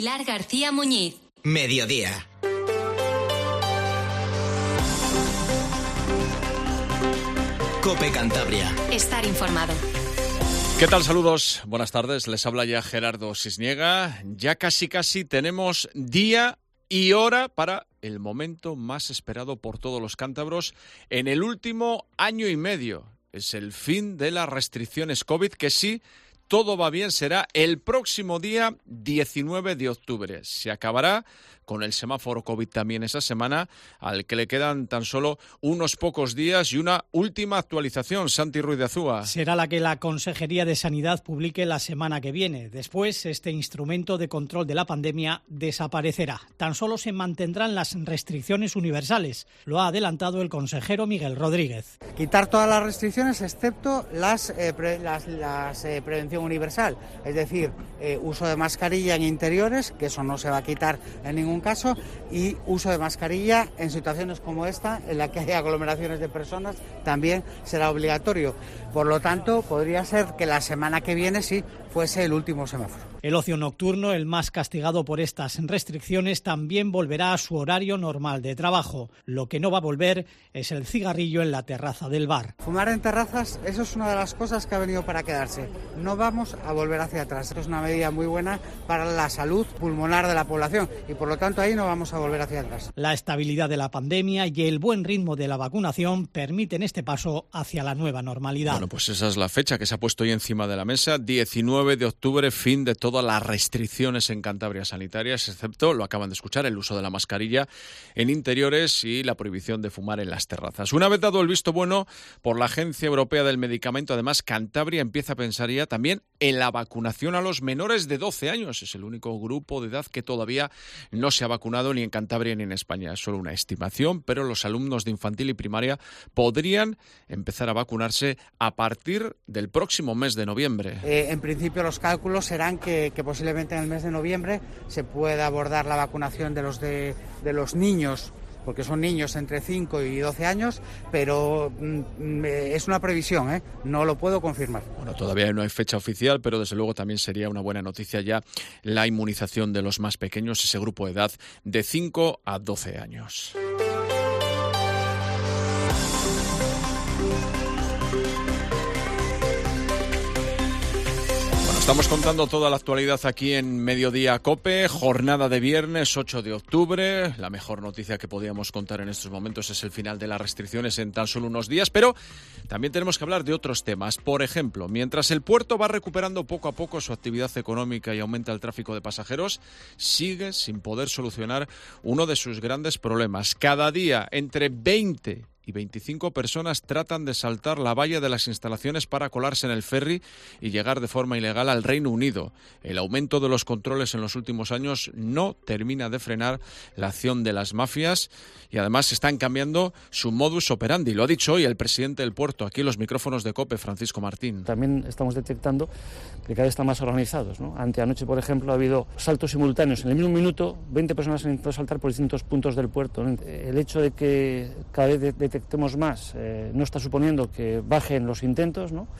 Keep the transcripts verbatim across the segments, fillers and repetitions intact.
Pilar García Muñiz. Mediodía. COPE Cantabria. Estar informado. ¿Qué tal? Saludos, buenas tardes. Les habla ya Gerardo Sisniega. Ya casi casi tenemos día y hora para el momento más esperado por todos los cántabros en el último año y medio. Es el fin de las restricciones COVID, que sí, todo va bien, será el próximo día diecinueve de octubre. Se acabará con el semáforo COVID también esa semana, al que le quedan tan solo unos pocos días y una última actualización. Santi Ruiz de Azúa. Será la que la Consejería de Sanidad publique la semana que viene. Después, este instrumento de control de la pandemia desaparecerá. Tan solo se mantendrán las restricciones universales. Lo ha adelantado el consejero Miguel Rodríguez. Quitar todas las restricciones excepto las, eh, pre, las, las eh, prevención universal, es decir, eh, uso de mascarilla en interiores, que eso no se va a quitar en ningún caso, y uso de mascarilla en situaciones como esta, en la que hay aglomeraciones de personas, también será obligatorio. Por lo tanto, podría ser que la semana que viene sí fuese el último semáforo. El ocio nocturno, el más castigado por estas restricciones, también volverá a su horario normal de trabajo. Lo que no va a volver es el cigarrillo en la terraza del bar. Fumar en terrazas, eso es una de las cosas que ha venido para quedarse. No vamos a volver hacia atrás. Esto es una medida muy buena para la salud pulmonar de la población y por lo tanto ahí no vamos a volver hacia atrás. La estabilidad de la pandemia y el buen ritmo de la vacunación permiten este paso hacia la nueva normalidad. Bueno, pues esa es la fecha que se ha puesto hoy encima de la mesa, diecinueve de octubre, fin de todas las restricciones en Cantabria sanitarias, excepto, lo acaban de escuchar, el uso de la mascarilla en interiores y la prohibición de fumar en las terrazas. Una vez dado el visto bueno por la Agencia Europea del Medicamento, además, Cantabria empieza a pensar ya también en la vacunación a los menores de doce años. Es el único grupo de edad que todavía no se ha vacunado ni en Cantabria ni en España. Es solo una estimación, pero los alumnos de infantil y primaria podrían empezar a vacunarse a partir del próximo mes de noviembre. Eh, en principio los cálculos serán que, que posiblemente en el mes de noviembre se pueda abordar la vacunación de los, de, de los niños, porque son niños entre cinco y doce años, pero mm, es una previsión, ¿eh? No lo puedo confirmar. Bueno, todavía no hay fecha oficial, pero desde luego también sería una buena noticia ya la inmunización de los más pequeños, ese grupo de edad de cinco a doce años. Estamos contando toda la actualidad aquí en Mediodía COPE, jornada de viernes ocho de octubre. La mejor noticia que podíamos contar en estos momentos es el final de las restricciones en tan solo unos días, pero también tenemos que hablar de otros temas. Por ejemplo, mientras el puerto va recuperando poco a poco su actividad económica y aumenta el tráfico de pasajeros, sigue sin poder solucionar uno de sus grandes problemas. Cada día entre veinte y veinticinco personas tratan de saltar la valla de las instalaciones para colarse en el ferry y llegar de forma ilegal al Reino Unido. El aumento de los controles en los últimos años no termina de frenar la acción de las mafias y además están cambiando su modus operandi. Lo ha dicho hoy el presidente del puerto, aquí en los micrófonos de COPE, Francisco Martín. También estamos detectando que cada vez están más organizados, ¿no? Anteanoche, por ejemplo, ha habido saltos simultáneos. En el mismo minuto, veinte personas han intentado saltar por distintos puntos del puerto, ¿no? El hecho de que cada vez detectemos más eh, no está suponiendo que bajen los intentos, ¿no?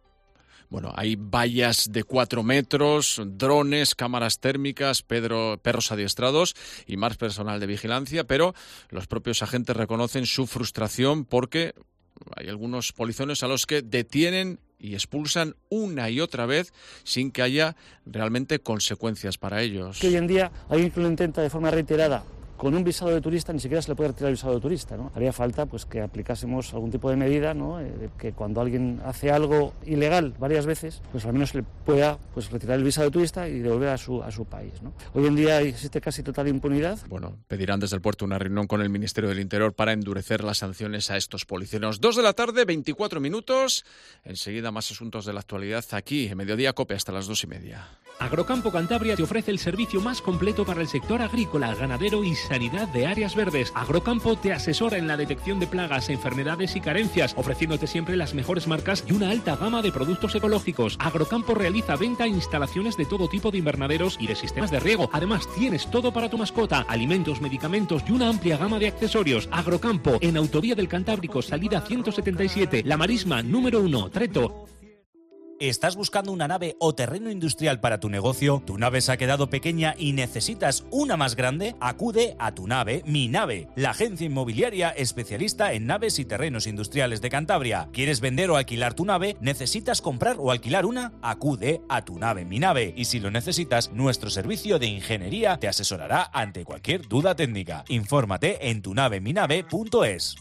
Bueno, hay vallas de cuatro metros, drones, cámaras térmicas, pedro, perros adiestrados y más personal de vigilancia, pero los propios agentes reconocen su frustración porque hay algunos polizones a los que detienen y expulsan una y otra vez sin que haya realmente consecuencias para ellos. Que hoy en día alguien que lo intenta de forma reiterada con un visado de turista ni siquiera se le puede retirar el visado de turista, ¿no? Haría falta pues que aplicásemos algún tipo de medida, ¿no? Eh, que cuando alguien hace algo ilegal varias veces, pues al menos se le pueda pues retirar el visado de turista y devolver a su a su país, ¿no? Hoy en día existe casi total impunidad. Bueno, pedirán desde el puerto una reunión con el Ministerio del Interior para endurecer las sanciones a estos policías. Dos de la tarde, veinticuatro minutos. Enseguida más asuntos de la actualidad aquí en Mediodía COPE hasta las dos y media. Agrocampo Cantabria te ofrece el servicio más completo para el sector agrícola, ganadero y sanidad de áreas verdes. Agrocampo te asesora en la detección de plagas, enfermedades y carencias, ofreciéndote siempre las mejores marcas y una alta gama de productos ecológicos. Agrocampo realiza venta e instalaciones de todo tipo de invernaderos y de sistemas de riego. Además, tienes todo para tu mascota, alimentos, medicamentos y una amplia gama de accesorios. Agrocampo, en Autovía del Cantábrico, salida ciento setenta y siete, La Marisma, número uno, Treto. ¿Estás buscando una nave o terreno industrial para tu negocio? ¿Tu nave se ha quedado pequeña y necesitas una más grande? Acude a Tu Nave, Mi Nave, la agencia inmobiliaria especialista en naves y terrenos industriales de Cantabria. ¿Quieres vender o alquilar tu nave? ¿Necesitas comprar o alquilar una? Acude a Tu Nave, Mi Nave. Y si lo necesitas, nuestro servicio de ingeniería te asesorará ante cualquier duda técnica. Infórmate en tu nave mi nave punto es.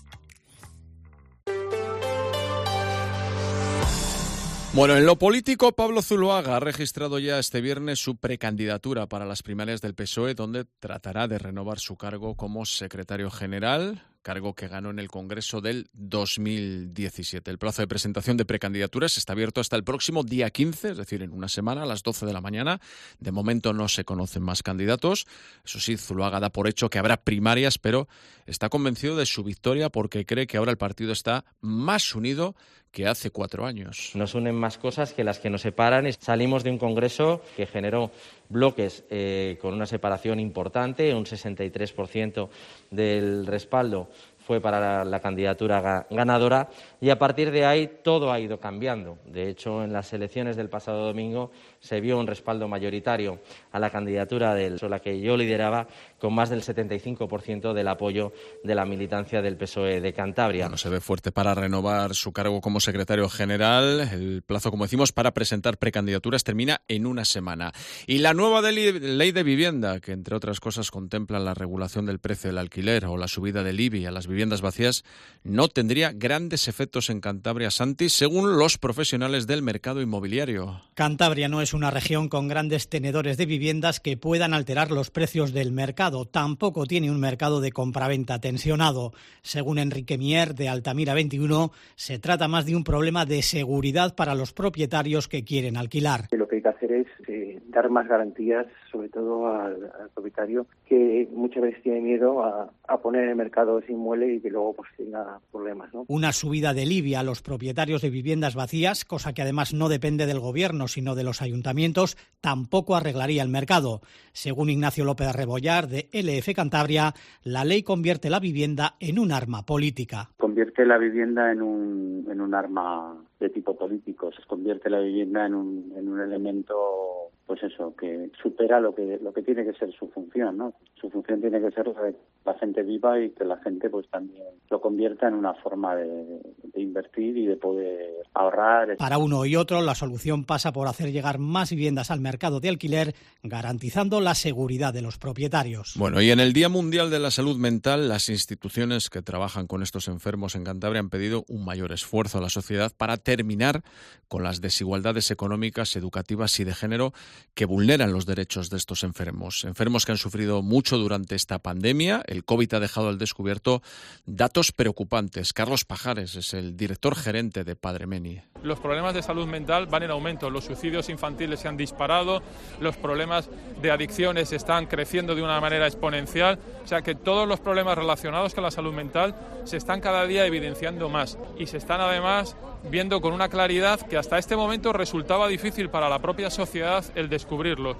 Bueno, en lo político, Pablo Zuloaga ha registrado ya este viernes su precandidatura para las primarias del P S O E, donde tratará de renovar su cargo como secretario general, cargo que ganó en el Congreso del dos mil diecisiete. El plazo de presentación de precandidaturas está abierto hasta el próximo día quince, es decir, en una semana, a las doce de la mañana. De momento no se conocen más candidatos. Eso sí, Zuloaga da por hecho que habrá primarias, pero está convencido de su victoria porque cree que ahora el partido está más unido que hace cuatro años. Nos unen más cosas que las que nos separan. Salimos de un congreso que generó bloques eh, con una separación importante, un sesenta y tres por ciento del respaldo fue para la, la candidatura ganadora, y a partir de ahí todo ha ido cambiando. De hecho, en las elecciones del pasado domingo se vio un respaldo mayoritario a la candidatura de la que yo lideraba, con más del setenta y cinco por ciento del apoyo de la militancia del P S O E de Cantabria. Bueno, se ve fuerte para renovar su cargo como secretario general. El plazo, como decimos, para presentar precandidaturas termina en una semana. Y la nueva ley de vivienda, que entre otras cosas contempla la regulación del precio del alquiler o la subida del I B I a las viviendas vacías, no tendría grandes efectos en Cantabria, Santi, según los profesionales del mercado inmobiliario. Cantabria no es una región con grandes tenedores de viviendas que puedan alterar los precios del mercado. Tampoco tiene un mercado de compraventa tensionado. Según Enrique Mier, de Altamira veintiuno, se trata más de un problema de seguridad para los propietarios que quieren alquilar. Lo que hay que hacer es eh, dar más garantías, sobre todo al, al propietario, que muchas veces tiene miedo a, a poner en el mercado ese inmueble y que luego pues tenga problemas, ¿no? Una subida del I B I a los propietarios de viviendas vacías, cosa que además no depende del gobierno sino de los ayuntamientos, tampoco arreglaría el mercado. Según Ignacio López Rebollar, de L F Cantabria, la ley convierte la vivienda en un arma política. Convierte la vivienda en un, en un arma de tipo político, se convierte la vivienda en un, en un elemento, pues eso, que supera lo que lo que tiene que ser su función, ¿no? Su función tiene que ser la de que la gente viva y que la gente pues también lo convierta en una forma de, de invertir y de poder ahorrar. Para uno y otro, la solución pasa por hacer llegar más viviendas al mercado de alquiler, garantizando la seguridad de los propietarios. Bueno, y en el Día Mundial de la Salud Mental, las instituciones que trabajan con estos enfermos en Cantabria han pedido un mayor esfuerzo a la sociedad para terminar con las desigualdades económicas, educativas y de género que vulneran los derechos de estos enfermos. Enfermos que han sufrido mucho durante esta pandemia. El COVID ha dejado al descubierto datos preocupantes. Carlos Pajares es el director gerente de Padre Meni. Los problemas de salud mental van en aumento. Los suicidios infantiles se han disparado, los problemas de adicciones están creciendo de una manera exponencial. O sea que todos los problemas relacionados con la salud mental se están cada día evidenciando más y se están además viendo con una claridad que hasta este momento resultaba difícil para la propia sociedad el descubrirlo.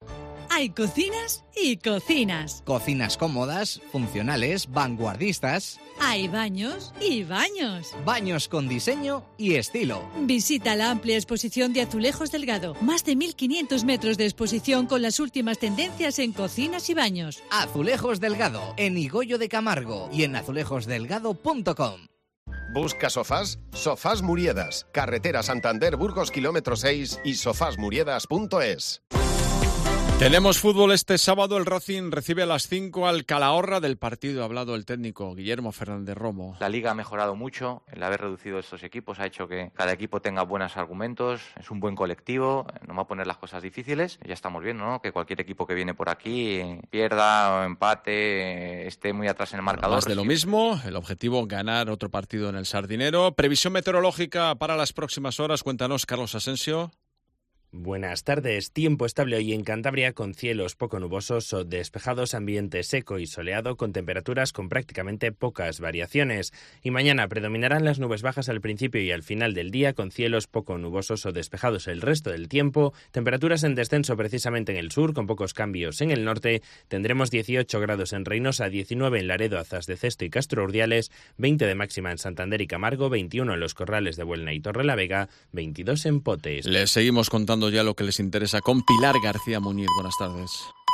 Hay cocinas y cocinas. Cocinas cómodas, funcionales, vanguardistas. Hay baños y baños. Baños con diseño y estilo. Visita la amplia exposición de Azulejos Delgado. Más de mil quinientos metros de exposición con las últimas tendencias en cocinas y baños. Azulejos Delgado, en Higoyo de Camargo y en azulejos delgado punto com. ¿Busca sofás? Sofás Muriedas. Carretera Santander, Burgos, kilómetro seis y sofás muriedas punto es. Tenemos fútbol este sábado. El Racing recibe a las cinco al Calahorra. Del partido ha hablado el técnico Guillermo Fernández Romo. La Liga ha mejorado mucho. El haber reducido estos equipos ha hecho que cada equipo tenga buenos argumentos. Es un buen colectivo. No va a poner las cosas difíciles. Ya estamos viendo, ¿no?, que cualquier equipo que viene por aquí pierda o empate, esté muy atrás en el marcador. Más de lo mismo. El objetivo, ganar otro partido en el Sardinero. Previsión meteorológica para las próximas horas. Cuéntanos, Carlos Asensio. Buenas tardes. Tiempo estable hoy en Cantabria con cielos poco nubosos o despejados, ambiente seco y soleado con temperaturas con prácticamente pocas variaciones. Y mañana predominarán las nubes bajas al principio y al final del día con cielos poco nubosos o despejados el resto del tiempo. Temperaturas en descenso precisamente en el sur con pocos cambios en el norte. Tendremos dieciocho grados en Reynosa, diecinueve en Laredo, Azas de Cesto y Castro Urdiales, veinte de máxima en Santander y Camargo, veintiuno en los Corrales de Buelna y Torrelavega, veintidós en Potes. Les seguimos contando ya lo que les interesa con Pilar García Muñiz. Buenas tardes.